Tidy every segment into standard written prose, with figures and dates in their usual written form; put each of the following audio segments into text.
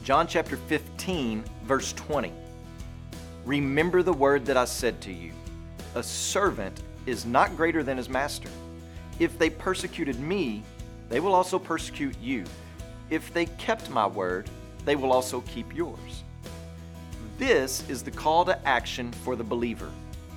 John chapter 15, verse 20. Remember the word that I said to you. A servant is not greater than his master. If they persecuted me, they will also persecute you. If they kept my word, they will also keep yours. This is the call to action for the believer,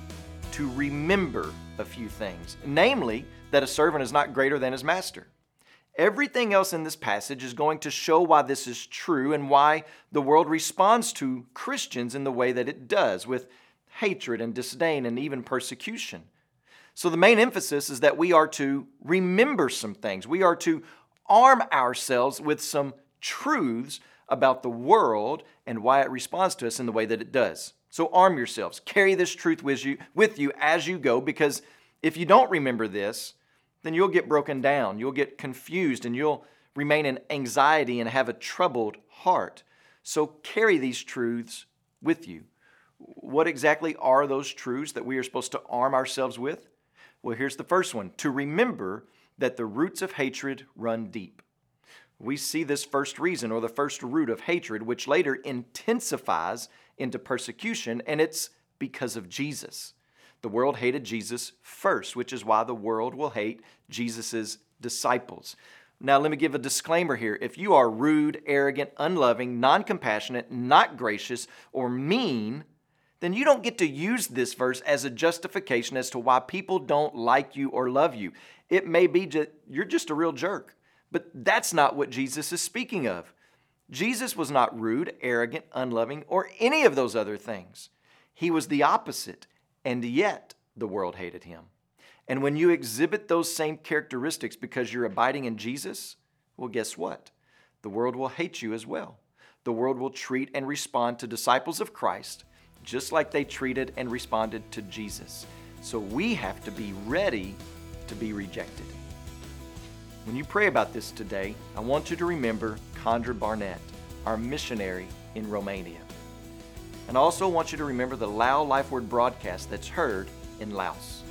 to remember a few things, namely that a servant is not greater than his master. Everything else in this passage is going to show why this is true and why the world responds to Christians in the way that it does, with hatred and disdain and even persecution. So the main emphasis is that we are to remember some things. We are to arm ourselves with some truths about the world and why it responds to us in the way that it does. So arm yourselves. Carry this truth with you as you go, because if you don't remember this, then you'll get broken down, you'll get confused, and you'll remain in anxiety and have a troubled heart. So carry these truths with you. What exactly are those truths that we are supposed to arm ourselves with? Well, here's the first one: to remember that the roots of hatred run deep. We see this first reason, or the first root of hatred, which later intensifies into persecution, and it's because of Jesus. The world hated Jesus first, which is why the world will hate Jesus' disciples. Now, let me give a disclaimer here. If you are rude, arrogant, unloving, non-compassionate, not gracious, or mean, then you don't get to use this verse as a justification as to why people don't like you or love you. It may be you're just a real jerk, but that's not what Jesus is speaking of. Jesus was not rude, arrogant, unloving, or any of those other things. He was the opposite, and yet the world hated him. And when you exhibit those same characteristics because you're abiding in Jesus, well, guess what? The world will hate you as well. The world will treat and respond to disciples of Christ just like they treated and responded to Jesus. So we have to be ready to be rejected. When you pray about this today, I want you to remember Condra Barnett, our missionary in Romania. And I also want you to remember the Lao Life Word broadcast that's heard in Laos.